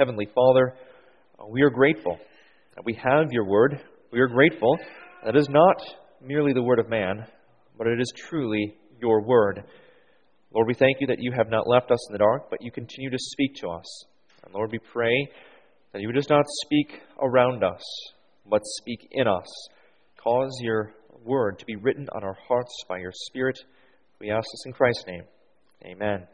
Heavenly Father, we are grateful that we have your word. We are grateful that it is not merely the word of man, but it is truly your word. Lord, we thank you that you have not left us in the dark, but you continue to speak to us. And Lord, we pray that you would just not speak around us, but speak in us. Cause your word to be written on our hearts by your Spirit. We ask this in Christ's name. Amen.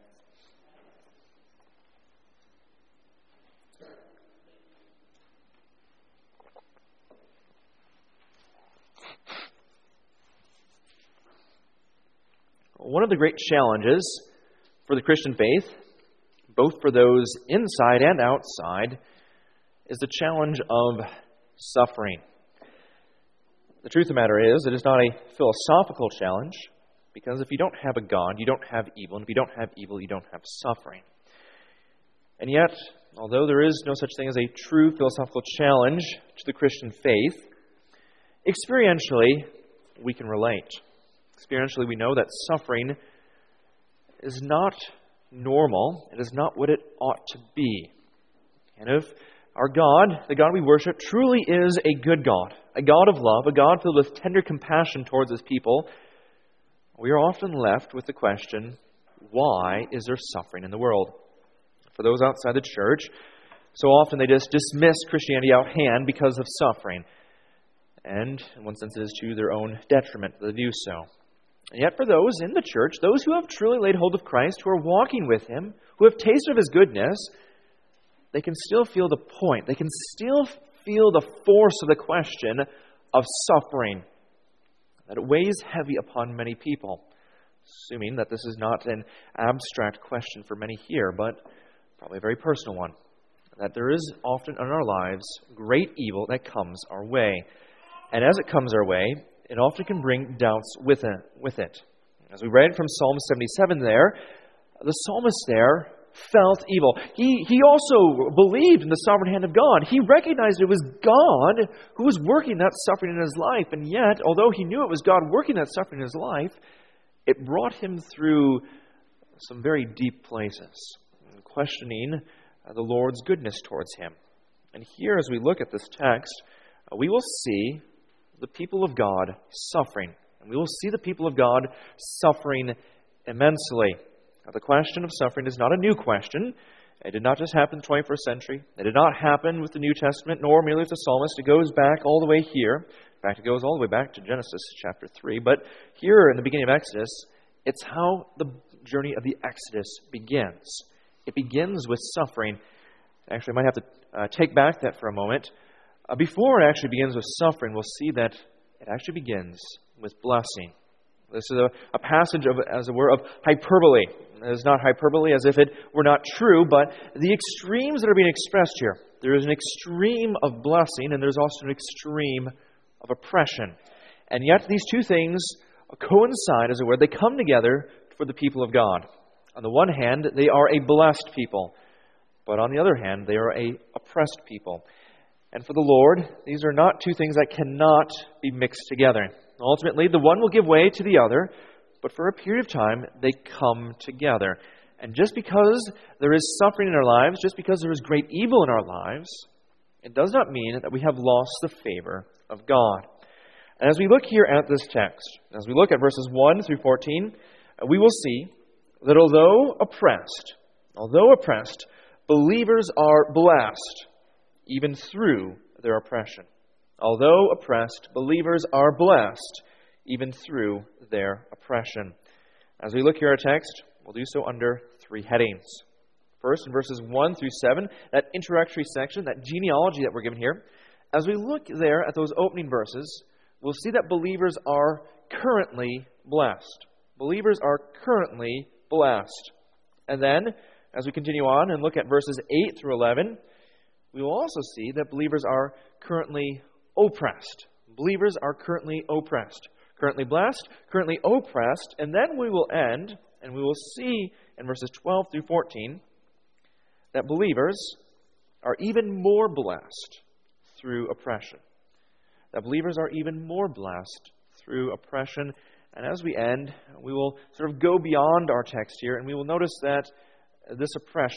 One of the great challenges for the Christian faith, both for those inside and outside, is the challenge of suffering. The truth of the matter is, it is not a philosophical challenge, because if you don't have a God, you don't have evil, and if you don't have evil, you don't have suffering. And yet, although there is no such thing as a true philosophical challenge to the Christian faith, experientially, we can relate. Experientially, we know that suffering is not normal. It is not what it ought to be. And if our God, the God we worship, truly is a good God, a God of love, a God filled with tender compassion towards His people, we are often left with the question, why is there suffering in the world? For those outside the church, so often they just dismiss Christianity out hand because of suffering. And in one sense it is to their own detriment that they do so. And yet for those in the church, those who have truly laid hold of Christ, who are walking with Him, who have tasted of His goodness, they can still feel the point. They can still feel the force of the question of suffering. That it weighs heavy upon many people. Assuming that this is not an abstract question for many here, but probably a very personal one. That there is often in our lives great evil that comes our way. And as it comes our way, it often can bring doubts with it. As we read from Psalm 77 there, the psalmist there felt evil. He also believed in the sovereign hand of God. He recognized it was God who was working that suffering in his life. And yet, although he knew it was God working that suffering in his life, it brought him through some very deep places, questioning the Lord's goodness towards him. And here, as we look at this text, we will see the people of God suffering. And we will see the people of God suffering immensely. Now, the question of suffering is not a new question. It did not just happen in the 21st century. It did not happen with the New Testament, nor merely with the psalmist. It goes back all the way here. In fact, it goes all the way back to Genesis chapter 3. But here in the beginning of Exodus, it's how the journey of the Exodus begins. It begins with suffering. Actually, I might have to take back that for a moment. Before it actually begins with suffering, we'll see that it actually begins with blessing. This is a passage of, as it were, of hyperbole. It is not hyperbole as if it were not true, but the extremes that are being expressed here. There is an extreme of blessing, and there's also an extreme of oppression. And yet these two things coincide, as it were. They come together for the people of God. On the one hand, they are a blessed people, but on the other hand, they are a oppressed people. And for the Lord, these are not two things that cannot be mixed together. Ultimately, the one will give way to the other, but for a period of time, they come together. And just because there is suffering in our lives, just because there is great evil in our lives, it does not mean that we have lost the favor of God. And as we look here at this text, as we look at verses 1 through 14, we will see that although oppressed, believers are blessed even through their oppression. Although oppressed, believers are blessed even through their oppression. As we look here at our text, we'll do so under three headings. First, in verses 1 through 7, that introductory section, that genealogy that we're given here, as we look there at those opening verses, we'll see that believers are currently blessed. Believers are currently blessed. And then, as we continue on and look at verses 8 through 11, we will also see that believers are currently oppressed. Believers are currently oppressed. Currently blessed, currently oppressed, and then we will end, and we will see in verses 12 through 14, that believers are even more blessed through oppression. That believers are even more blessed through oppression. And as we end, we will sort of go beyond our text here, and we will notice that this oppression,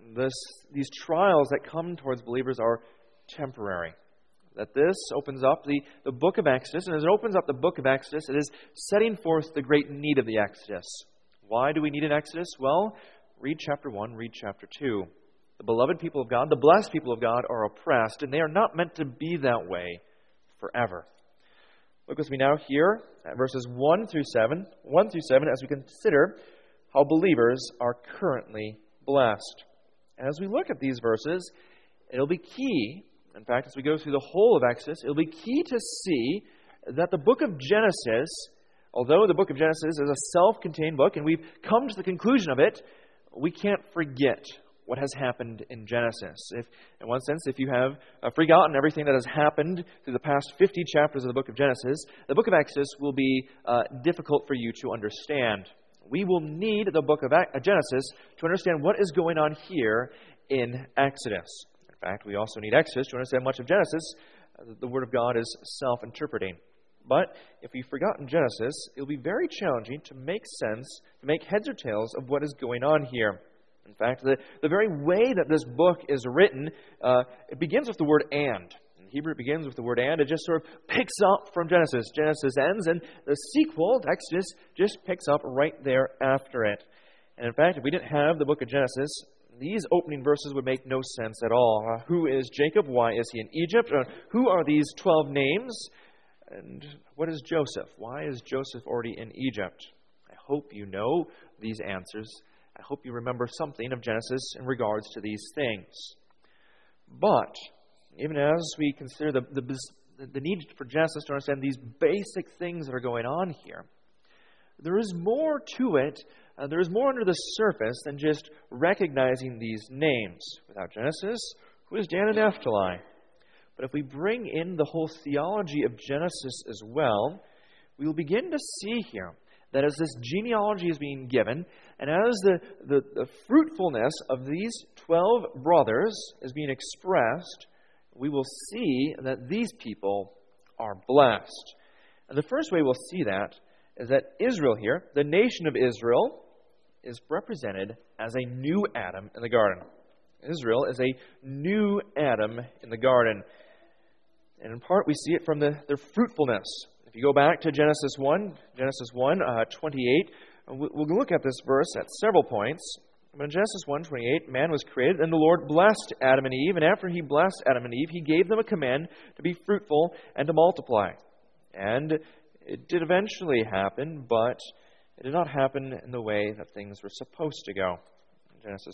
these trials that come towards believers are temporary. That this opens up the book of Exodus, and as it opens up the book of Exodus, it is setting forth the great need of the Exodus. Why do we need an Exodus? Well, read chapter 1, read chapter 2. The beloved people of God, the blessed people of God are oppressed, and they are not meant to be that way forever. Look with me now here at verses 1 through 7, as we consider how believers are currently blessed. And as we look at these verses, it'll be key, in fact, as we go through the whole of Exodus, it'll be key to see that the book of Genesis, although the book of Genesis is a self-contained book, and we've come to the conclusion of it, we can't forget what has happened in Genesis. In one sense, if you have forgotten everything that has happened through the past 50 chapters of the book of Genesis, the book of Exodus will be difficult for you to understand. We will need the book of Genesis to understand what is going on here in Exodus. In fact, we also need Exodus to understand much of Genesis. The Word of God is self-interpreting. But if we've forgotten Genesis, it will be very challenging to make sense, to make heads or tails of what is going on here. In fact, the very way that this book is written, it begins with the word "and." In Hebrew, it begins with the word "and." It just sort of picks up from Genesis. Genesis ends, and the sequel, Exodus, just picks up right there after it. And in fact, if we didn't have the book of Genesis, these opening verses would make no sense at all. Who is Jacob? Why is he in Egypt? Who are these 12 names? And what is Joseph? Why is Joseph already in Egypt? I hope you know these answers. I hope you remember something of Genesis in regards to these things. But even as we consider the need for Genesis to understand these basic things that are going on here, there is more to it. There is more under the surface than just recognizing these names. Without Genesis, who is Dan and Naphtali? But if we bring in the whole theology of Genesis as well, we will begin to see here that as this genealogy is being given, and as the fruitfulness of these 12 brothers is being expressed, we will see that these people are blessed. And the first way we'll see that is that Israel here, the nation of Israel, is represented as a new Adam in the garden. Israel is a new Adam in the garden. And in part, we see it from their fruitfulness. If you go back to Genesis 1, 28, we'll look at this verse at several points. But in Genesis 1:28, man was created, and the Lord blessed Adam and Eve. And after he blessed Adam and Eve, he gave them a command to be fruitful and to multiply. And it did eventually happen, but it did not happen in the way that things were supposed to go. In Genesis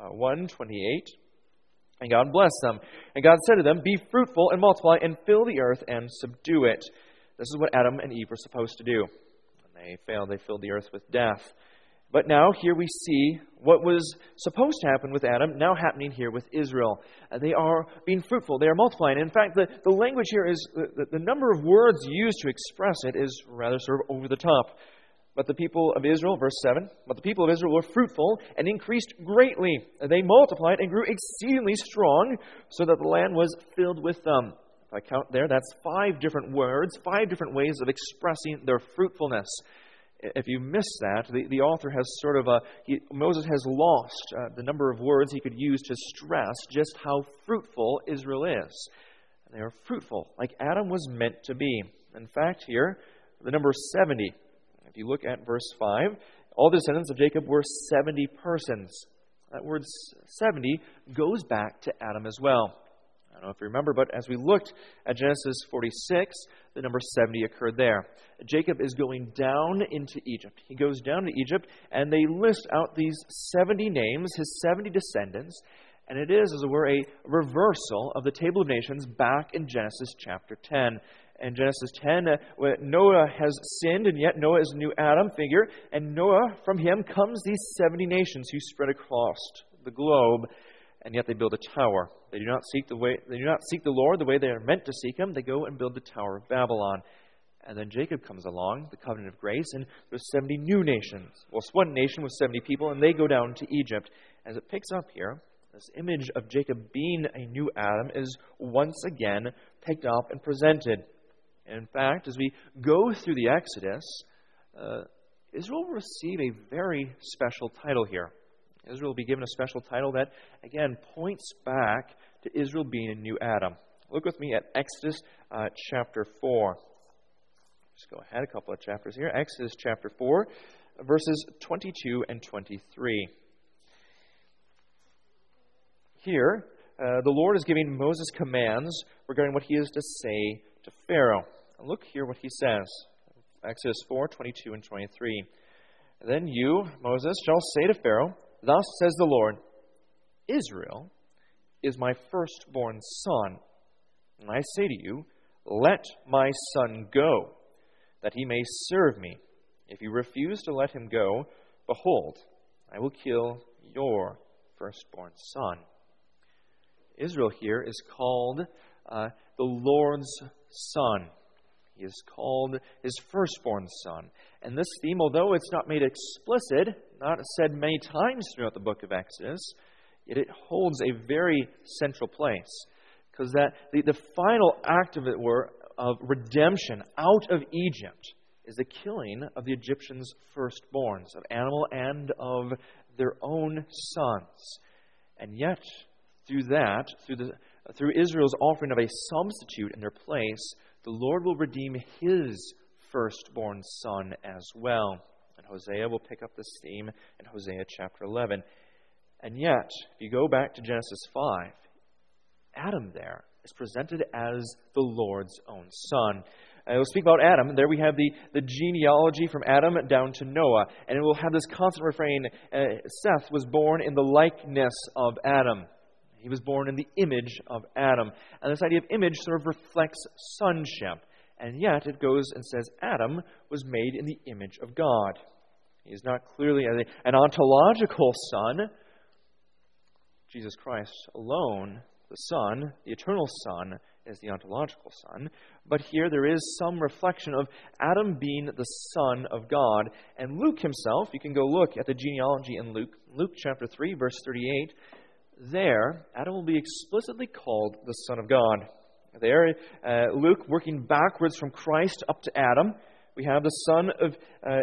1:28, and God blessed them. And God said to them, "Be fruitful and multiply and fill the earth and subdue it." This is what Adam and Eve were supposed to do. When they failed, they filled the earth with death. But now here we see what was supposed to happen with Adam now happening here with Israel. They are being fruitful. They are multiplying. In fact, the language here is, the number of words used to express it is rather sort of over the top. But the people of Israel, verse 7, but the people of Israel were fruitful and increased greatly. They multiplied and grew exceedingly strong, so that the land was filled with them. If I count there, that's 5 different words, 5 different ways of expressing their fruitfulness. If you miss that, the author has sort of Moses has lost the number of words he could use to stress just how fruitful Israel is. They are fruitful, like Adam was meant to be. In fact, here, the number 70. If you look at verse 5, all the descendants of Jacob were 70 persons. That word 70 goes back to Adam as well. I don't know if you remember, but as we looked at Genesis 46, the number 70 occurred there. Jacob is going down into Egypt. He goes down to Egypt, and they list out these 70 names, his 70 descendants, and it is, as it were, a reversal of the table of nations back in Genesis chapter 10. In Genesis 10, Noah has sinned, and yet Noah is a new Adam figure. And Noah, from him comes these 70 nations who spread across the globe, and yet they build a tower. They do not seek the Lord the way they are meant to seek Him. They go and build the Tower of Babylon. And then Jacob comes along, the covenant of grace, and there's 70 new nations. Well, it's one nation with 70 people, and they go down to Egypt. As it picks up here, this image of Jacob being a new Adam is once again picked up and presented. In fact, as we go through the Exodus, Israel will receive a very special title here. Israel will be given a special title that, again, points back to Israel being a new Adam. Look with me at Exodus chapter 4. Just go ahead a couple of chapters here. Exodus chapter 4, verses 22 and 23. Here, the Lord is giving Moses commands regarding what he is to say to Pharaoh. Look here what he says. Exodus 4, 22 and 23. Then you, Moses, shall say to Pharaoh, Thus says the Lord, Israel is my firstborn son. And I say to you, Let my son go, that he may serve me. If you refuse to let him go, behold, I will kill your firstborn son. Israel here is called the Lord's son. He is called his firstborn son. And this theme, although it's not made explicit, not said many times throughout the book of Exodus, yet it holds a very central place. Because that the final act of it were of redemption out of Egypt is the killing of the Egyptians' firstborns, of animal and of their own sons. And yet, through Israel's offering of a substitute in their place, the Lord will redeem his firstborn son as well. And Hosea will pick up this theme in Hosea chapter 11. And yet, if you go back to Genesis 5, Adam there is presented as the Lord's own son. We'll speak about Adam. There we have the genealogy from Adam down to Noah. And it will have this constant refrain, Seth was born in the likeness of Adam. He was born in the image of Adam. And this idea of image sort of reflects sonship. And yet it goes and says Adam was made in the image of God. He is not clearly an ontological son. Jesus Christ alone, the Son, the eternal Son, is the ontological Son. But here there is some reflection of Adam being the Son of God. And Luke himself, you can go look at the genealogy in Luke chapter 3, verse 38. There, Adam will be explicitly called the Son of God. There, Luke, working backwards from Christ up to Adam, we have the son of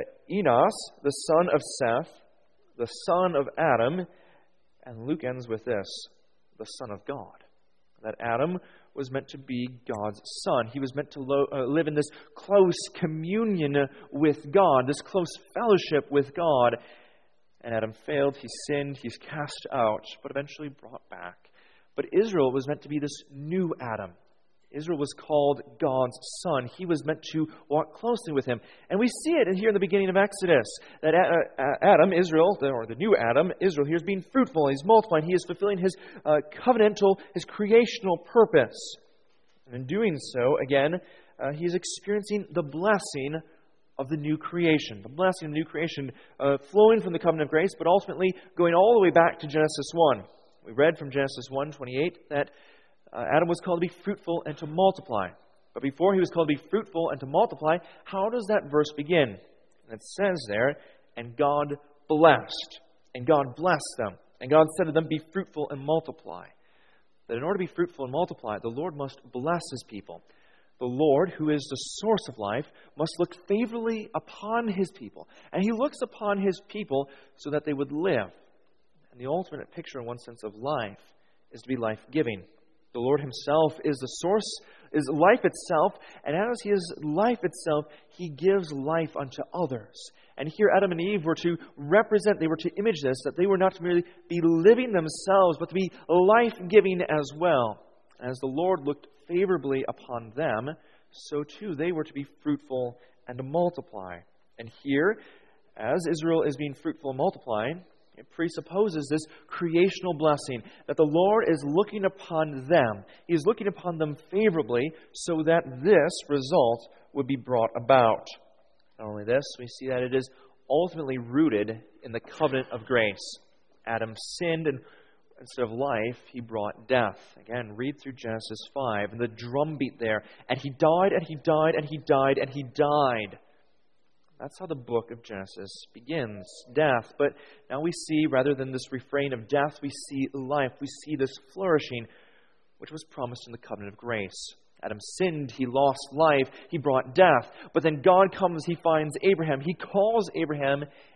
Enos, the son of Seth, the son of Adam, and Luke ends with this, the Son of God. That Adam was meant to be God's son. He was meant to live in this close communion with God, this close fellowship with God. And Adam failed, he sinned, he's cast out, but eventually brought back. But Israel was meant to be this new Adam. Israel was called God's son. He was meant to walk closely with him. And we see it here in the beginning of Exodus, that Adam, Israel, or the new Adam, Israel here is being fruitful, he's multiplying, he is fulfilling his covenantal, his creational purpose. And in doing so, again, he is experiencing the blessing of the new creation. The blessing of the new creation flowing from the covenant of grace, but ultimately going all the way back to Genesis 1. We read from Genesis 1:28 that Adam was called to be fruitful and to multiply. But before he was called to be fruitful and to multiply, how does that verse begin? And it says there, and God blessed. And God blessed them. And God said to them, be fruitful and multiply. That in order to be fruitful and multiply, the Lord must bless his people. The Lord, who is the source of life, must look favorably upon his people. And he looks upon his people so that they would live. And the ultimate picture, in one sense, of life is to be life-giving. The Lord himself is the source, is life itself, and as he is life itself, he gives life unto others. And here Adam and Eve were to represent, they were to image this, that they were not to merely be living themselves, but to be life-giving as well. As the Lord looked favorably upon them, so too they were to be fruitful and to multiply. And here, as Israel is being fruitful and multiplying, it presupposes this creational blessing, that the Lord is looking upon them. He is looking upon them favorably so that this result would be brought about. Not only this, we see that it is ultimately rooted in the covenant of grace. Adam sinned, and instead of life, he brought death. Again, read through Genesis 5, and the drumbeat there. And he died, and he died, and he died, and he died. That's how the book of Genesis begins, death. But now we see, rather than this refrain of death, we see life. We see this flourishing, which was promised in the covenant of grace. Adam sinned, he lost life, he brought death. But then God comes, he finds Abraham, he calls Abraham,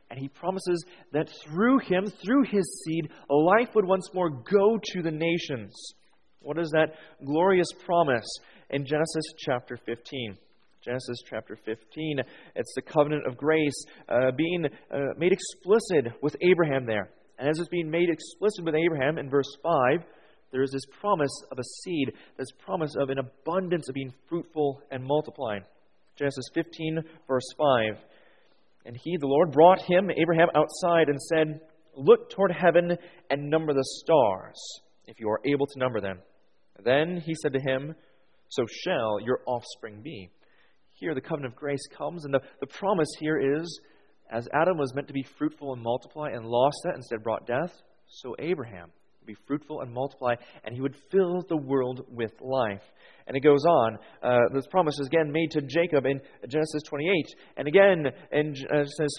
And he promises that through him, through his seed, life would once more go to the nations. What is that glorious promise in Genesis chapter 15? Genesis chapter 15, it's the covenant of grace being made explicit with Abraham there. And as it's being made explicit with Abraham in verse 5, there is this promise of a seed, this promise of an abundance of being fruitful and multiplying. Genesis 15, verse 5. And he, the Lord, brought him, Abraham, outside and said, "Look toward heaven and number the stars, if you are able to number them." Then he said to him, "So shall your offspring be." Here the covenant of grace comes, and the promise here is, as Adam was meant to be fruitful and multiply and lost that, instead brought death, so Abraham would be fruitful and multiply, and he would fill the world with life. And it goes on. This promise is again made to Jacob in Genesis 28, and again in Genesis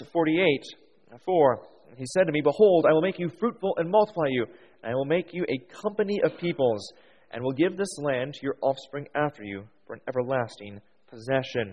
48:4. He said to me, "Behold, I will make you fruitful and multiply you, and I will make you a company of peoples, and will give this land to your offspring after you for an everlasting possession."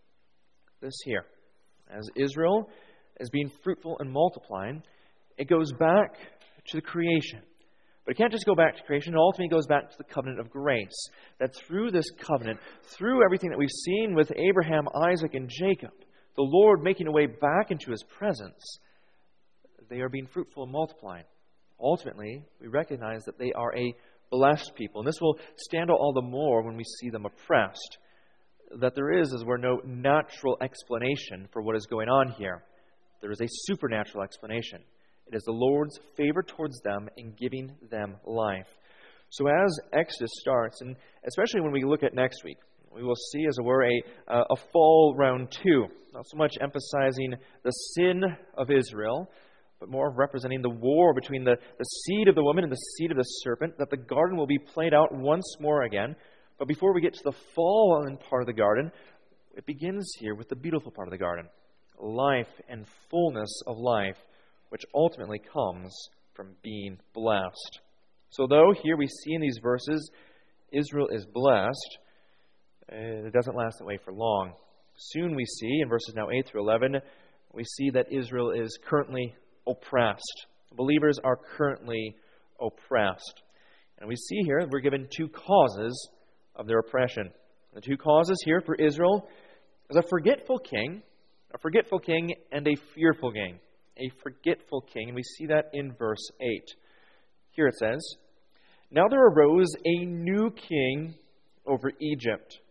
This here, as Israel is being fruitful and multiplying, it goes back to the creation. But it can't just go back to creation. It ultimately goes back to the covenant of grace. That through this covenant, through everything that we've seen with Abraham, Isaac, and Jacob, the Lord making a way back into his presence, they are being fruitful and multiplying. Ultimately, we recognize that they are a blessed people. And this will stand out all the more when we see them oppressed. That there is, as we're no natural explanation for what is going on here. There is a supernatural explanation. It is the Lord's favor towards them in giving them life. So as Exodus starts, and especially when we look at next week, we will see, as it were, a fall round 2. Not so much emphasizing the sin of Israel, but more representing the war between the seed of the woman and the seed of the serpent, that the garden will be played out once more again. But before we get to the fallen part of the garden, it begins here with the beautiful part of the garden. Life and fullness of life, which ultimately comes from being blessed. So though here we see in these verses, Israel is blessed, it doesn't last that way for long. Soon we see, in verses now 8 through 11, we see that Israel is currently oppressed. Believers are currently oppressed. And we see here we're given two causes of their oppression. The two causes here for Israel is a forgetful king and a fearful king. A forgetful king, and we see that in verse 8. Here it says, "Now there arose a new king over Egypt,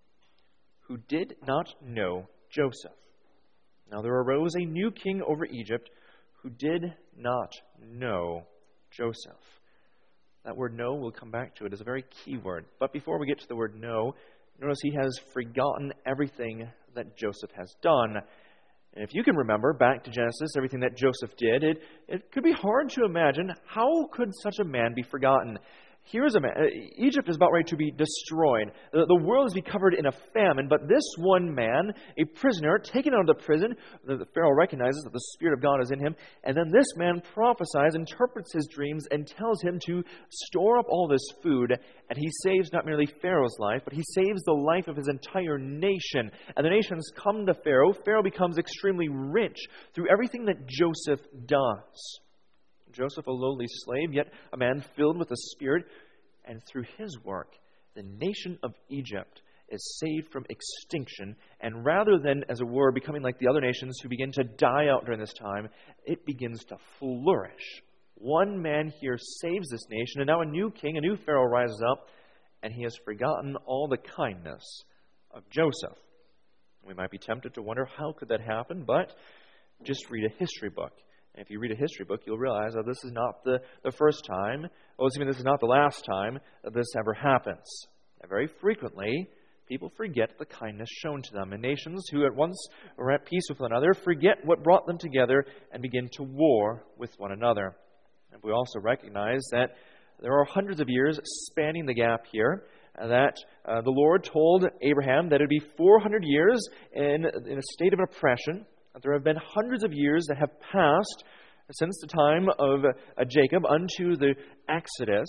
who did not know Joseph." Now there arose a new king over Egypt, who did not know Joseph. That word "know," we'll come back to it, is a very key word. But before we get to the word "know," notice he has forgotten everything that Joseph has done. And if you can remember back to Genesis, everything that Joseph did, it could be hard to imagine how could such a man be forgotten. Here's a man, Egypt is about ready to be destroyed. The world is be covered in a famine, but this one man, a prisoner, taken out of the prison, the Pharaoh recognizes that the Spirit of God is in him, and then this man prophesies, interprets his dreams, and tells him to store up all this food, and he saves not merely Pharaoh's life, but he saves the life of his entire nation. And the nations come to Pharaoh. Pharaoh becomes extremely rich through everything that Joseph does. Joseph, a lowly slave, yet a man filled with the Spirit. And through his work, the nation of Egypt is saved from extinction. And rather than, as it were, becoming like the other nations who begin to die out during this time, it begins to flourish. One man here saves this nation, and now a new king, a new Pharaoh rises up, and he has forgotten all the kindness of Joseph. We might be tempted to wonder, how could that happen? But just read a history book. And if you read a history book, you'll realize that this is not the first time, this is not the last time that this ever happens. And very frequently, people forget the kindness shown to them. And nations who at once were at peace with one another forget what brought them together and begin to war with one another. And we also recognize that there are hundreds of years spanning the gap here, that the Lord told Abraham that it would be 400 years in a state of oppression. There have been hundreds of years that have passed since the time of Jacob unto the Exodus.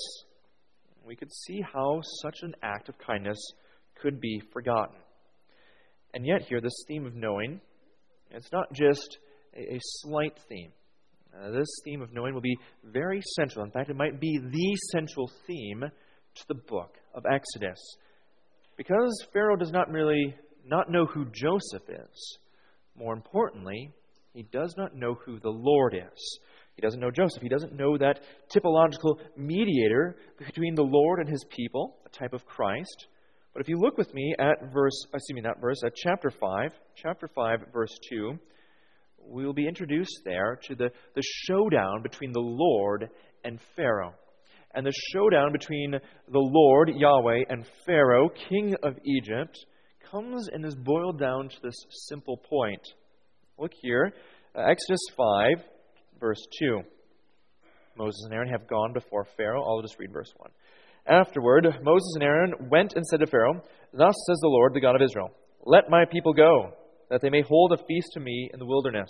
We could see how such an act of kindness could be forgotten. And yet here, this theme of knowing, it's not just a slight theme. This theme of knowing will be very central. In fact, it might be the central theme to the book of Exodus. Because Pharaoh does not know who Joseph is. More importantly, he does not know who the Lord is. He doesn't know Joseph. He doesn't know that typological mediator between the Lord and his people, a type of Christ. But if you look with me at chapter 5, verse 2, we will be introduced there to the showdown between the Lord and Pharaoh. And the showdown between the Lord, Yahweh, and Pharaoh, king of Egypt, comes and is boiled down to this simple point. Look here, Exodus 5, verse 2. Moses and Aaron have gone before Pharaoh. I'll just read verse 1. Afterward, Moses and Aaron went and said to Pharaoh, "Thus says the Lord, the God of Israel, let my people go, that they may hold a feast to me in the wilderness."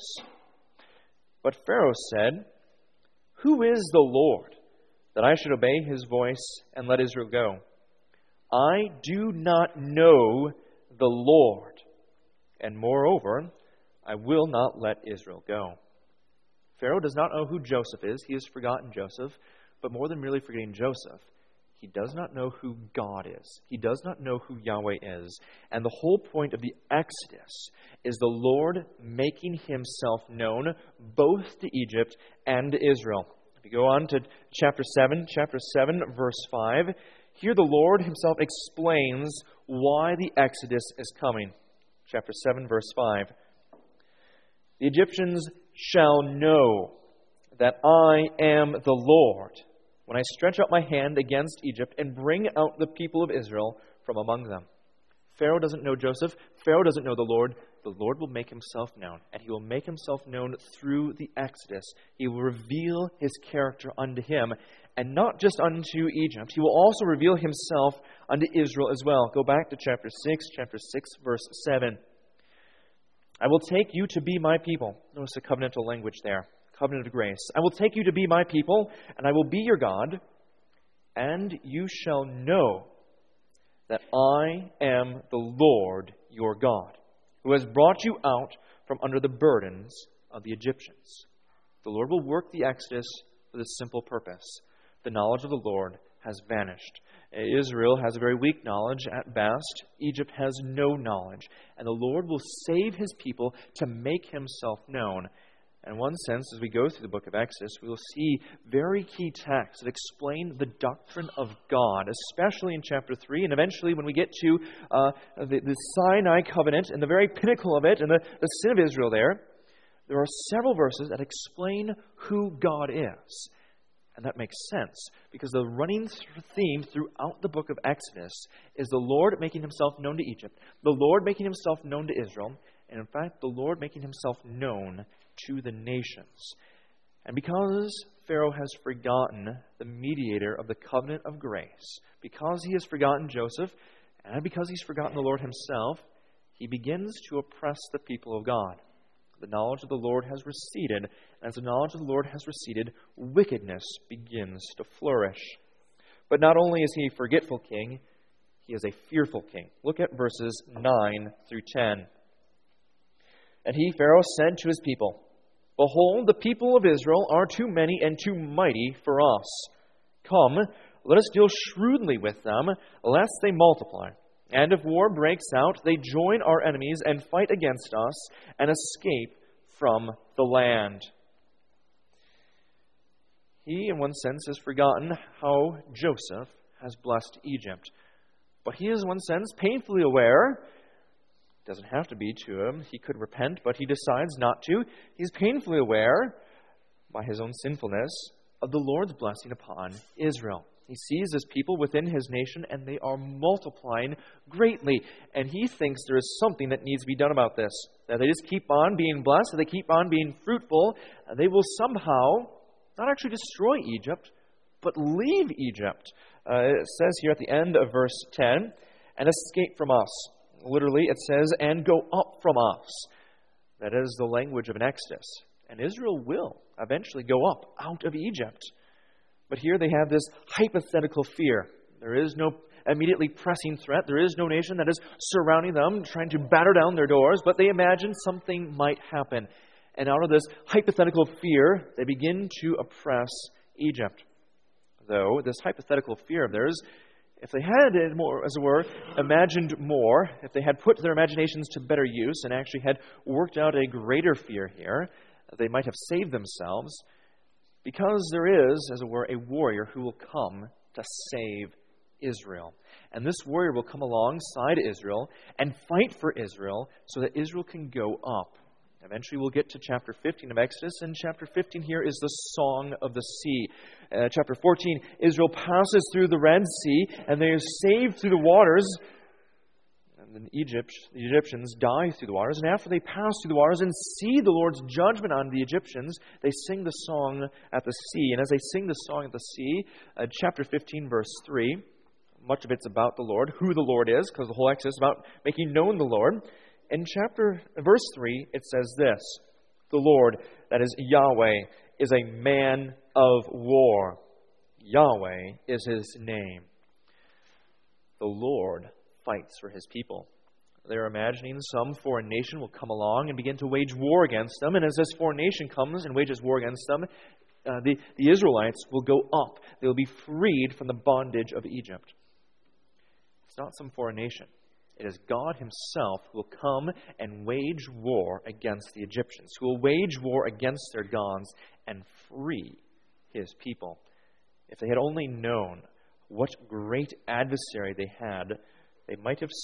But Pharaoh said, "Who is the Lord, that I should obey his voice and let Israel go? I do not know the Lord, and moreover, I will not let Israel go." Pharaoh does not know who Joseph is. He has forgotten Joseph. But more than merely forgetting Joseph, he does not know who God is. He does not know who Yahweh is. And the whole point of the Exodus is the Lord making himself known both to Egypt and to Israel. If you go on to chapter 7, verse 5, here the Lord himself explains why the Exodus is coming. Chapter 7, verse 5. "The Egyptians shall know that I am the Lord when I stretch out my hand against Egypt and bring out the people of Israel from among them." Pharaoh doesn't know Joseph. Pharaoh doesn't know the Lord. The Lord will make himself known, and he will make himself known through the Exodus. He will reveal his character unto him, and not just unto Egypt. He will also reveal himself unto Israel as well. Go back to chapter 6, verse 7. "I will take you to be my people." Notice the covenantal language there. Covenant of grace. "I will take you to be my people, and I will be your God, and you shall know that I am the Lord your God, who has brought you out from under the burdens of the Egyptians." The Lord will work the Exodus for this simple purpose. The knowledge of the Lord has vanished. Israel has a very weak knowledge at best. Egypt has no knowledge. And the Lord will save his people to make himself known. And in one sense, as we go through the book of Exodus, we will see very key texts that explain the doctrine of God, especially in chapter 3, and eventually when we get to the Sinai covenant and the very pinnacle of it, and the sin of Israel there are several verses that explain who God is. And that makes sense, because the running theme throughout the book of Exodus is the Lord making himself known to Egypt, the Lord making himself known to Israel, and in fact, the Lord making himself known to the nations. And because Pharaoh has forgotten the mediator of the covenant of grace, because he has forgotten Joseph, and because he's forgotten the Lord himself, he begins to oppress the people of God. The knowledge of the Lord has receded, and as the knowledge of the Lord has receded, wickedness begins to flourish. But not only is he a forgetful king, he is a fearful king. Look at verses 9 through 10. "And he, Pharaoh, said to his people, 'Behold, the people of Israel are too many and too mighty for us. Come, let us deal shrewdly with them, lest they multiply. And if war breaks out, they join our enemies and fight against us and escape from the land.'" He, in one sense, has forgotten how Joseph has blessed Egypt. But he is, in one sense, painfully aware. It doesn't have to be to him. He could repent, but he decides not to. He's painfully aware, by his own sinfulness, of the Lord's blessing upon Israel. He sees his people within his nation, and they are multiplying greatly. And he thinks there is something that needs to be done about this. That they just keep on being blessed, that they keep on being fruitful, and they will somehow not actually destroy Egypt, but leave Egypt. It says here at the end of verse 10, "and escape from us." Literally, it says, "and go up from us." That is the language of an Exodus. And Israel will eventually go up out of Egypt. But here they have this hypothetical fear. There is no immediately pressing threat. There is no nation that is surrounding them, trying to batter down their doors, but they imagine something might happen. And out of this hypothetical fear, they begin to oppress Egypt. Though this hypothetical fear of theirs, if they had, more, as it were, imagined more, if they had put their imaginations to better use and actually had worked out a greater fear here, they might have saved themselves, because there is, as it were, a warrior who will come to save Israel. And this warrior will come alongside Israel and fight for Israel so that Israel can go up. Eventually we'll get to chapter 15 of Exodus, and chapter 15 here is the Song of the Sea. Chapter 14, Israel passes through the Red Sea, and they are saved through the waters. And then the Egyptians die through the waters, and after they pass through the waters and see the Lord's judgment on the Egyptians, they sing the song at the sea. And as they sing the song at the sea, chapter 15, verse 3, much of it's about the Lord, who the Lord is, because the whole Exodus is about making known the Lord. In verse 3, it says this: the Lord, that is Yahweh, is a man of war. Yahweh is his name. The Lord fights for his people. They're imagining some foreign nation will come along and begin to wage war against them. And as this foreign nation comes and wages war against them, the Israelites will go up. They will be freed from the bondage of Egypt. It's not some foreign nation. It is God himself who will come and wage war against the Egyptians, who will wage war against their gods and free his people. If they had only known what great adversary they had, they might have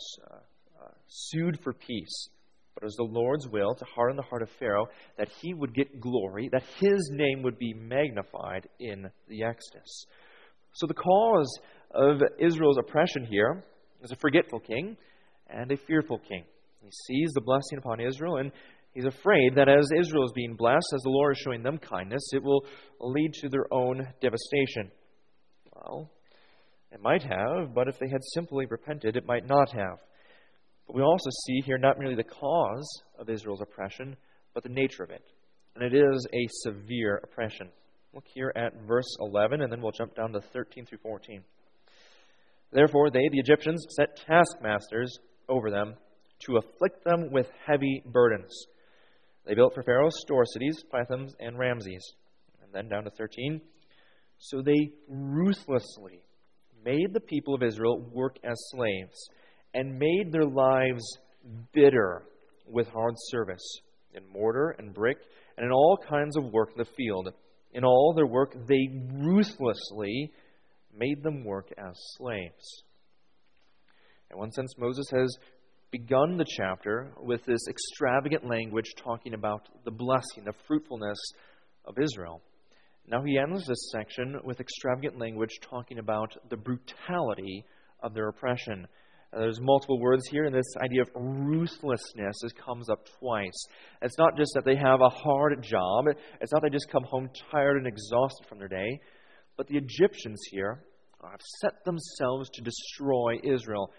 sued for peace. But it was the Lord's will to harden the heart of Pharaoh that he would get glory, that his name would be magnified in the Exodus. So the cause of Israel's oppression here is a forgetful king and a fearful king. He sees the blessing upon Israel, and he's afraid that as Israel is being blessed, as the Lord is showing them kindness, it will lead to their own devastation. Well, it might have, but if they had simply repented, it might not have. But we also see here not merely the cause of Israel's oppression, but the nature of it. And it is a severe oppression. Look here at verse 11, and then we'll jump down to 13 through 14. Therefore they, the Egyptians, set taskmasters over them to afflict them with heavy burdens. They built for Pharaoh store cities, Pithom and Ramses. And then down to 13. So they ruthlessly made the people of Israel work as slaves and made their lives bitter with hard service in mortar and brick and in all kinds of work in the field. In all their work, they ruthlessly made them work as slaves. In one sense, Moses has begun the chapter with this extravagant language talking about the blessing, the fruitfulness of Israel. Now he ends this section with extravagant language talking about the brutality of their oppression. There's multiple words here, and this idea of ruthlessness comes up twice. It's not just that they have a hard job. It's not they just come home tired and exhausted from their day. But the Egyptians here have set themselves to destroy Israel.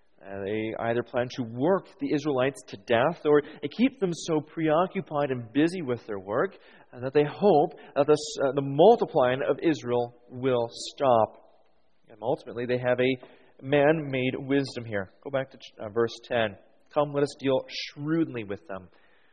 They either plan to work the Israelites to death, or they keep them so preoccupied and busy with their work that they hope that the multiplying of Israel will stop. And ultimately, they have a man-made wisdom here. Go back to verse 10. Come, let us deal shrewdly with them.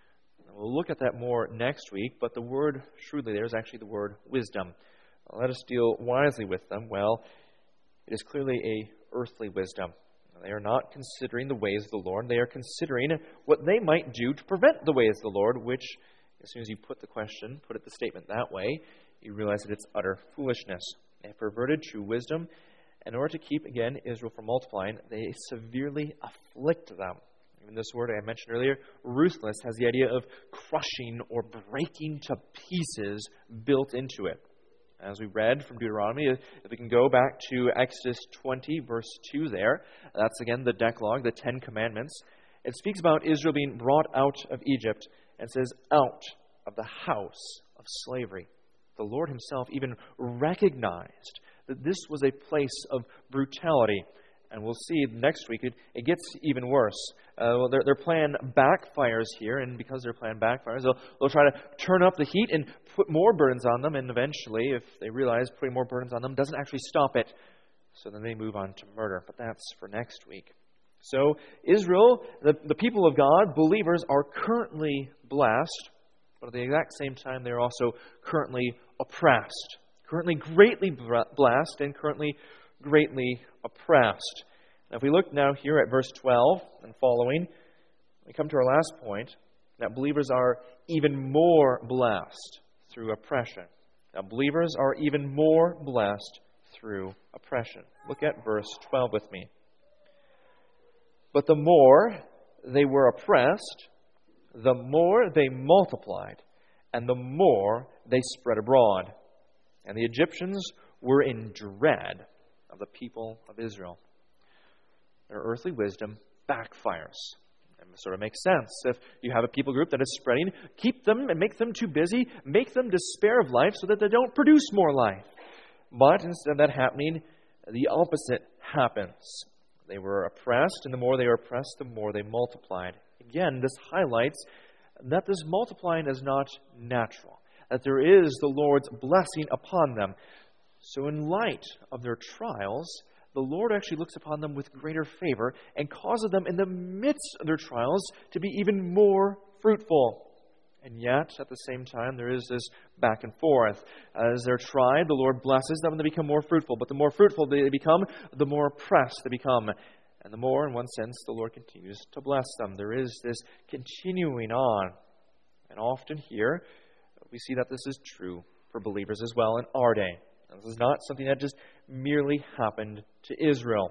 We'll look at that more next week, but the word shrewdly there is actually the word wisdom. Let us deal wisely with them. Well, it is clearly a earthly wisdom. They are not considering the ways of the Lord. They are considering what they might do to prevent the ways of the Lord, which, as soon as you put the statement that way, you realize that it's utter foolishness. They have perverted true wisdom. In order to keep, again, Israel from multiplying, they severely afflict them. Even this word I mentioned earlier, ruthless, has the idea of crushing or breaking to pieces built into it. As we read from Deuteronomy, if we can go back to Exodus 20, verse 2 there, that's again the Decalogue, the Ten Commandments. It speaks about Israel being brought out of Egypt and says, out of the house of slavery. The Lord himself even recognized that this was a place of brutality. And we'll see next week it gets even worse. Their plan backfires here, and because their plan backfires, they'll try to turn up the heat and put more burdens on them, and eventually, if they realize putting more burdens on them doesn't actually stop it, so then they move on to murder. But that's for next week. So Israel, the people of God, believers, are currently blessed but at the exact same time, they're also currently oppressed, currently greatly blessed, and currently greatly oppressed. Now, if we look now here at verse 12 and following, we come to our last point, that believers are even more blessed through oppression. Now, believers are even more blessed through oppression. Look at verse 12 with me. But the more they were oppressed, the more they multiplied, and the more they spread abroad. And the Egyptians were in dread of the people of Israel. Their earthly wisdom backfires. It sort of makes sense. If you have a people group that is spreading, keep them and make them too busy, make them despair of life so that they don't produce more life. But instead of that happening, the opposite happens. They were oppressed, and the more they were oppressed, the more they multiplied. Again, this highlights that this multiplying is not natural, that there is the Lord's blessing upon them. So in light of their trials, the Lord actually looks upon them with greater favor and causes them in the midst of their trials to be even more fruitful. And yet, at the same time, there is this back and forth. As they're tried, the Lord blesses them and they become more fruitful. But the more fruitful they become, the more oppressed they become. And the more, in one sense, the Lord continues to bless them. There is this continuing on. And often here, we see that this is true for believers as well in our day. This is not something that just merely happened to Israel.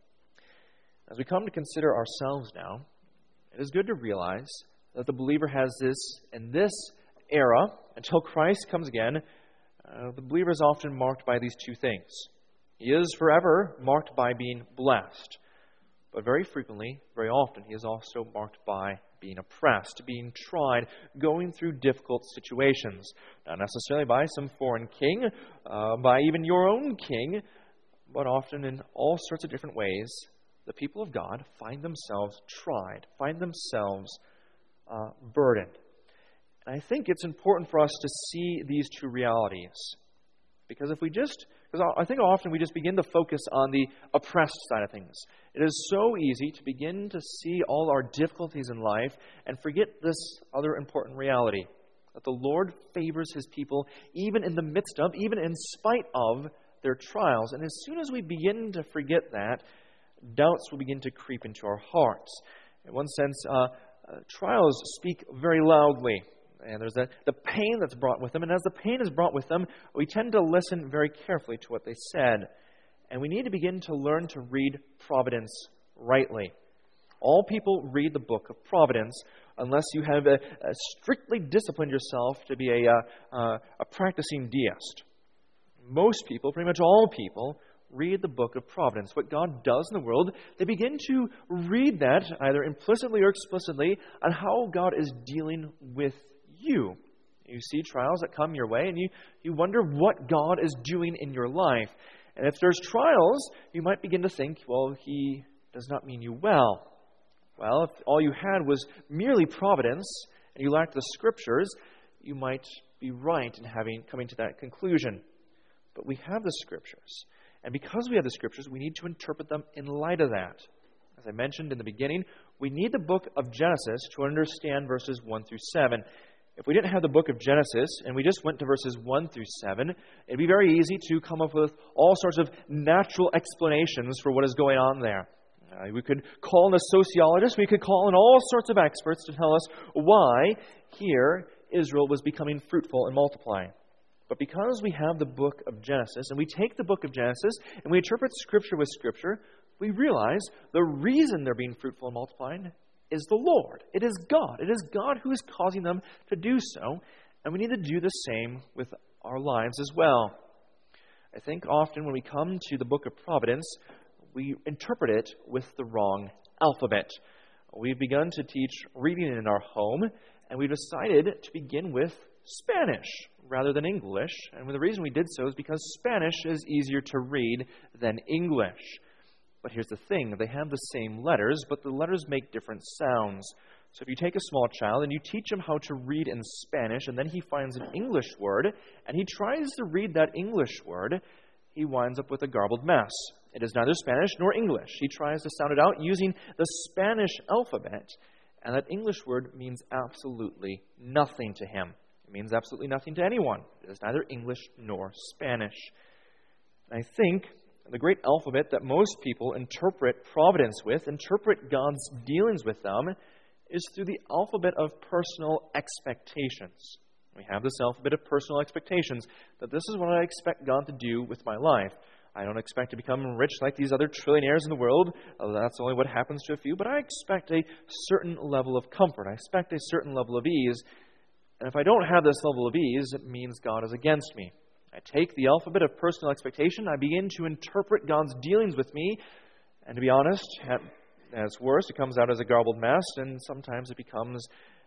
As we come to consider ourselves now, it is good to realize that the believer has this, in this era, until Christ comes again, the believer is often marked by these two things. He is forever marked by being blessed. But very frequently, very often, he is also marked by being oppressed, being tried, going through difficult situations. Not necessarily by some foreign king, by even your own king, but often in all sorts of different ways, the people of God find themselves tried, find themselves burdened. And I think it's important for us to see these two realities. Because I think often we just begin to focus on the oppressed side of things. It is so easy to begin to see all our difficulties in life and forget this other important reality, that the Lord favors His people even in the midst of, even in spite of their trials. And as soon as we begin to forget that, doubts will begin to creep into our hearts. In one sense, trials speak very loudly. And there's the pain that's brought with them. And as the pain is brought with them, we tend to listen very carefully to what they said. And we need to begin to learn to read providence rightly. All people read the book of Providence unless you have strictly disciplined yourself to be a practicing deist. Most people, pretty much all people, read the book of Providence. What God does in the world, they begin to read that, either implicitly or explicitly, on how God is dealing with you. You see trials that come your way, and you wonder what God is doing in your life. And if there's trials, you might begin to think, well, He does not mean you well. Well, if all you had was merely providence, and you lacked the Scriptures, you might be right in coming to that conclusion. But we have the Scriptures. And because we have the Scriptures, we need to interpret them in light of that. As I mentioned in the beginning, we need the book of Genesis to understand verses 1 through 7. If we didn't have the book of Genesis and we just went to verses 1 through 7, it'd be very easy to come up with all sorts of natural explanations for what is going on there. We could call in a sociologist, we could call in all sorts of experts to tell us why here Israel was becoming fruitful and multiplying. But because we have the book of Genesis, and we take the book of Genesis and we interpret Scripture with Scripture, we realize the reason they're being fruitful and multiplying is the Lord. It is God. It is God who is causing them to do so, and we need to do the same with our lives as well. I think often when we come to the book of Providence, we interpret it with the wrong alphabet. We've begun to teach reading in our home, and we've decided to begin with Spanish rather than English. And the reason we did so is because Spanish is easier to read than English. But here's the thing, they have the same letters, but the letters make different sounds. So if you take a small child and you teach him how to read in Spanish, and then he finds an English word, and he tries to read that English word, he winds up with a garbled mess. It is neither Spanish nor English. He tries to sound it out using the Spanish alphabet, And that English word means absolutely nothing to him. It means absolutely nothing to anyone. It is neither English nor Spanish. And I think the great alphabet that most people interpret providence with, interpret God's dealings with them, is through the alphabet of personal expectations. We have this alphabet of personal expectations, that this is what I expect God to do with my life. I don't expect to become rich like these other trillionaires in the world. That's only what happens to a few. But I expect a certain level of comfort. I expect a certain level of ease. And if I don't have this level of ease, it means God is against me. I take the alphabet of personal expectation. I begin to interpret God's dealings with me. And to be honest, at its worst, it comes out as a garbled mess. And sometimes it becomes,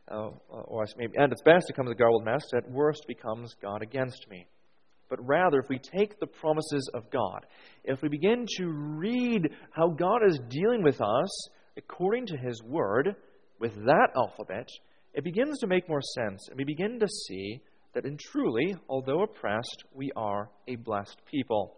at its best, it becomes a garbled mess. At worst, it becomes God against me. But rather, if we take the promises of God, if we begin to read how God is dealing with us according to His Word, with that alphabet, it begins to make more sense. And we begin to see that in truly, although oppressed, we are a blessed people.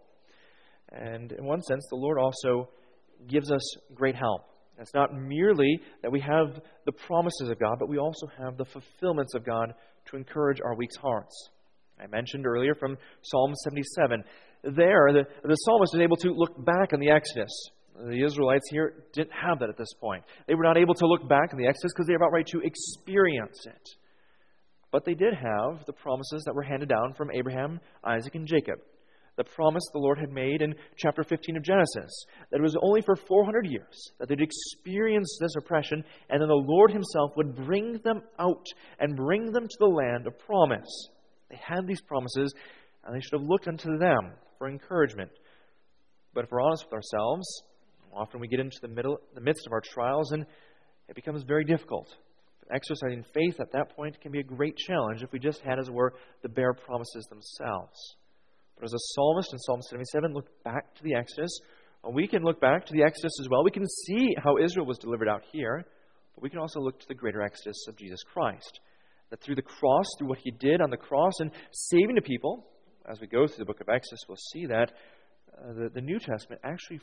And in one sense, the Lord also gives us great help. It's not merely that we have the promises of God, but we also have the fulfillments of God to encourage our weak hearts. I mentioned earlier from Psalm 77. There, the psalmist is able to look back on the Exodus. The Israelites here didn't have that at this point. They were not able to look back on the Exodus because they were about ready to experience it. But they did have the promises that were handed down from Abraham, Isaac, and Jacob. The promise the Lord had made in chapter 15 of Genesis, that it was only for 400 years that they'd experience this oppression, and then the Lord Himself would bring them out and bring them to the land of promise. They had these promises, and they should have looked unto them for encouragement. But if we're honest with ourselves, often we get into the midst of our trials, and it becomes very difficult. Exercising faith at that point can be a great challenge if we just had, as it were, the bare promises themselves. But as a psalmist in Psalm 77 looked back to the Exodus, we can look back to the Exodus as well. We can see how Israel was delivered out here, but we can also look to the greater Exodus of Jesus Christ. That through the cross, through what He did on the cross and saving the people, as we go through the book of Exodus, we'll see that the New Testament actually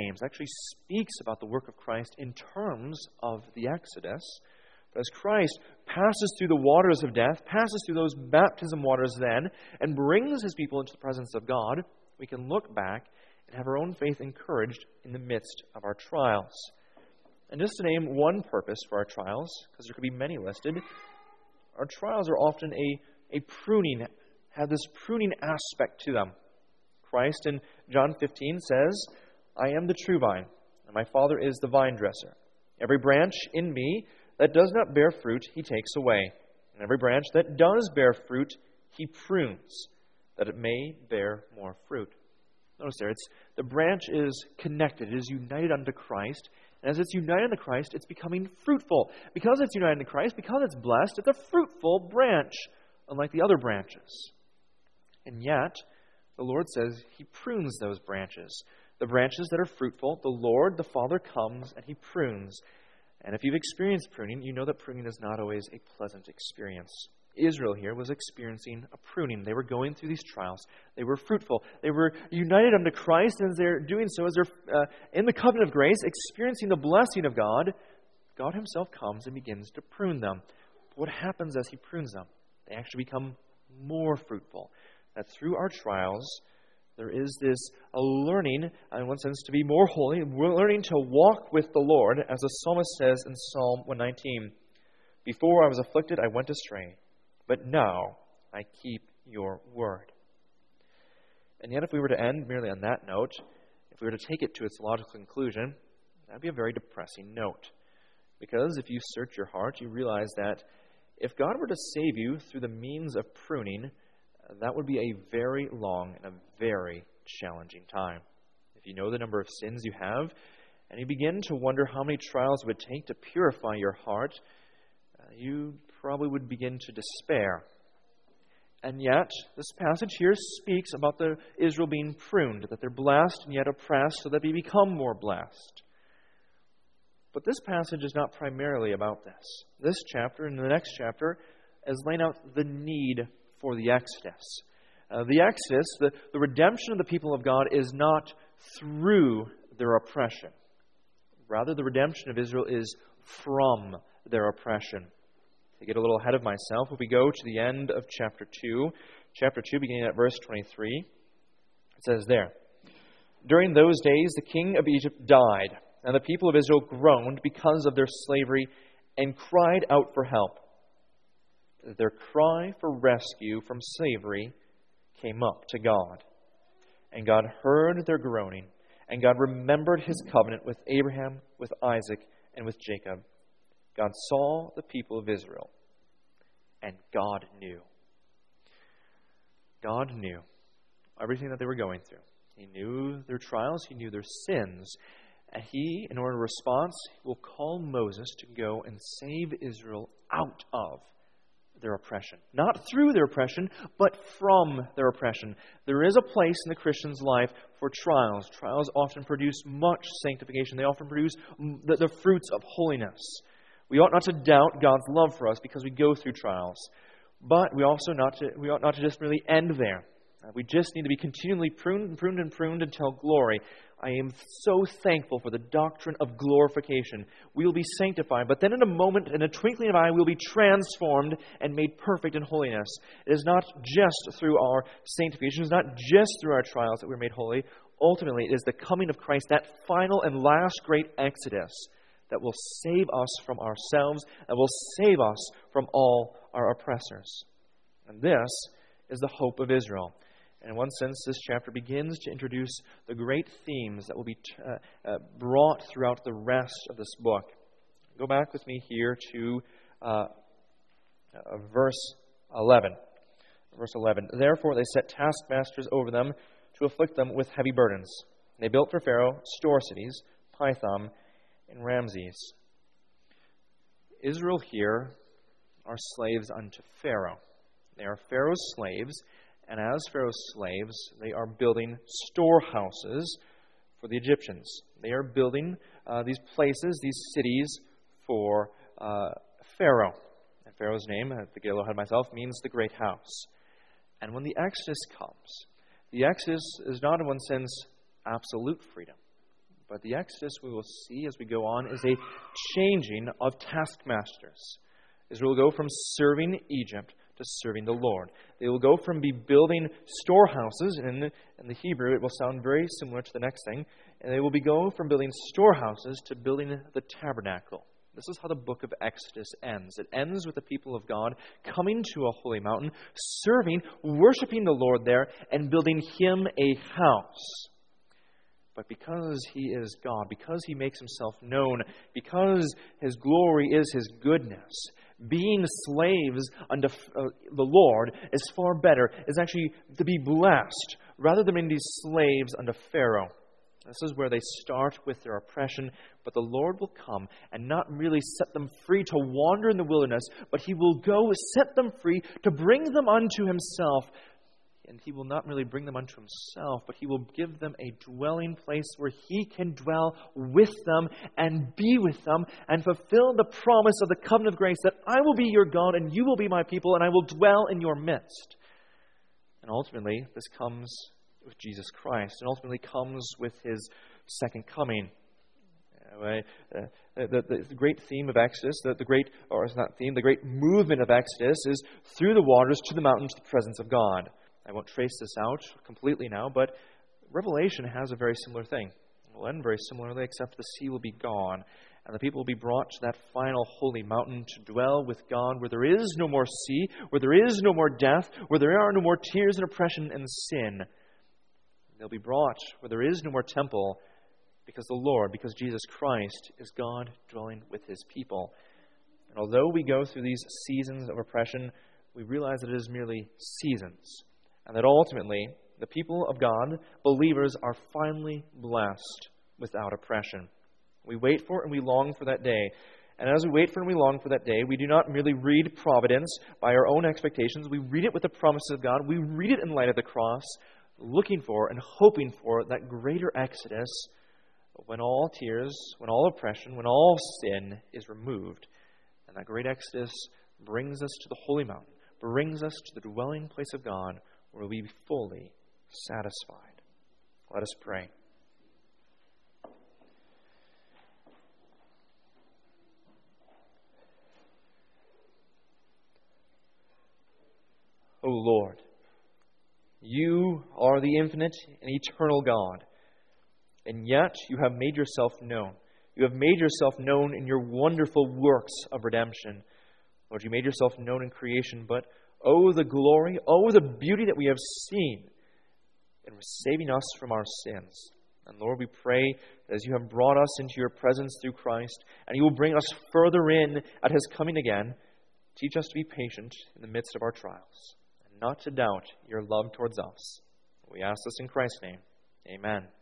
speaks about the work of Christ in terms of the Exodus. But as Christ passes through the waters of death, passes through those baptism waters then, and brings His people into the presence of God, we can look back and have our own faith encouraged in the midst of our trials. And just to name one purpose for our trials, because there could be many listed, our trials are often a pruning, have this pruning aspect to them. Christ in John 15 says, I am the true vine, and my Father is the vine dresser. Every branch in me that does not bear fruit, He takes away. And every branch that does bear fruit, He prunes, that it may bear more fruit. Notice there, the branch is connected. It is united unto Christ. And as it's united unto Christ, it's becoming fruitful. Because it's united unto Christ, because it's blessed, it's a fruitful branch, unlike the other branches. And yet, the Lord says He prunes those branches. The branches that are fruitful, the Lord, the Father, comes and He prunes. And if you've experienced pruning, you know that pruning is not always a pleasant experience. Israel here was experiencing a pruning. They were going through these trials. They were fruitful. They were united unto Christ, and as they're doing so, as they're in the covenant of grace, experiencing the blessing of God, God Himself comes and begins to prune them. But what happens as He prunes them? They actually become more fruitful. That through our trials, there is this a learning, in one sense, to be more holy. We're learning to walk with the Lord, as the psalmist says in Psalm 119. Before I was afflicted, I went astray, but now I keep your word. And yet, if we were to end merely on that note, if we were to take it to its logical conclusion, that would be a very depressing note. Because if you search your heart, you realize that if God were to save you through the means of pruning, that would be a very long and a very challenging time. If you know the number of sins you have, and you begin to wonder how many trials it would take to purify your heart, you probably would begin to despair. And yet, this passage here speaks about the Israel being pruned, that they're blessed and yet oppressed, so that they become more blessed. But this passage is not primarily about this. This chapter and the next chapter is laying out the need for the Exodus. The Exodus, the redemption of the people of God, is not through their oppression. Rather, the redemption of Israel is from their oppression. To get a little ahead of myself, if we go to the end of chapter 2, beginning at verse 23, it says there, "During those days the king of Egypt died, and the people of Israel groaned because of their slavery and cried out for help. Their cry for rescue from slavery came up to God. And God heard their groaning, and God remembered His covenant with Abraham, with Isaac, and with Jacob. God saw the people of Israel, and God knew." God knew everything that they were going through. He knew their trials. He knew their sins. And He, in order to respond, will call Moses to go and save Israel out of their oppression. Not through their oppression, but from their oppression. There is a place in the Christian's life for trials. Trials often produce much sanctification. They often produce the fruits of holiness. We ought not to doubt God's love for us because we go through trials. But we ought not to just really end there. We just need to be continually pruned until glory. I am so thankful for the doctrine of glorification. We will be sanctified, but then in a moment, in a twinkling of an eye, we will be transformed and made perfect in holiness. It is not just through our sanctification, it is not just through our trials that we're made holy. Ultimately, it is the coming of Christ, that final and last great exodus, that will save us from ourselves, that will save us from all our oppressors. And this is the hope of Israel. And in one sense, this chapter begins to introduce the great themes that will be brought throughout the rest of this book. Go back with me here to verse 11. Verse 11. "Therefore they set taskmasters over them to afflict them with heavy burdens. They built for Pharaoh store cities, Pithom and Ramses." Israel here are slaves unto Pharaoh. They are Pharaoh's slaves. And as Pharaoh's slaves, they are building storehouses for the Egyptians. They are building these places, these cities for Pharaoh. And Pharaoh's name, the Galo had myself, means the great house. And when the Exodus comes, the Exodus is not in one sense absolute freedom. But the Exodus, we will see as we go on, is a changing of taskmasters. Israel will go from serving Egypt to serving the Lord. They will go from building storehouses, and in the Hebrew it will sound very similar to the next thing, and they will go from building storehouses to building the tabernacle. This is how the book of Exodus ends. It ends with the people of God coming to a holy mountain, serving, worshiping the Lord there, and building Him a house. But because He is God, because He makes Himself known, because His glory is His goodness, being slaves unto the Lord is far better, is actually to be blessed, rather than being these slaves unto Pharaoh. This is where they start with their oppression, but the Lord will come and not really set them free to wander in the wilderness, but He will go set them free to bring them unto Himself. And He will not really bring them unto Himself, but He will give them a dwelling place where He can dwell with them and be with them and fulfill the promise of the covenant of grace that I will be your God and you will be my people and I will dwell in your midst. And ultimately, this comes with Jesus Christ, and ultimately comes with His second coming. The great theme of Exodus, the great movement of Exodus is through the waters to the mountain to the presence of God. I won't trace this out completely now, but Revelation has a very similar thing. It will end very similarly, except the sea will be gone, and the people will be brought to that final holy mountain to dwell with God, where there is no more sea, where there is no more death, where there are no more tears and oppression and sin. They'll be brought where there is no more temple, because Jesus Christ is God dwelling with His people. And although we go through these seasons of oppression, we realize that it is merely seasons. And that ultimately, the people of God, believers, are finally blessed without oppression. We wait for and we long for that day. And as we wait for and we long for that day, we do not merely read providence by our own expectations. We read it with the promises of God. We read it in light of the cross, looking for and hoping for that greater exodus when all tears, when all oppression, when all sin is removed. And that great exodus brings us to the holy mountain, brings us to the dwelling place of God, where we be fully satisfied. Let us pray. Lord. You are the infinite and eternal God, and yet you have made yourself known. You have made yourself known in your wonderful works of redemption. Lord, you made yourself known in creation, but oh, the glory, oh, the beauty that we have seen in saving us from our sins. And Lord, we pray that as you have brought us into your presence through Christ, and you will bring us further in at his coming again, teach us to be patient in the midst of our trials, and not to doubt your love towards us. We ask this in Christ's name. Amen.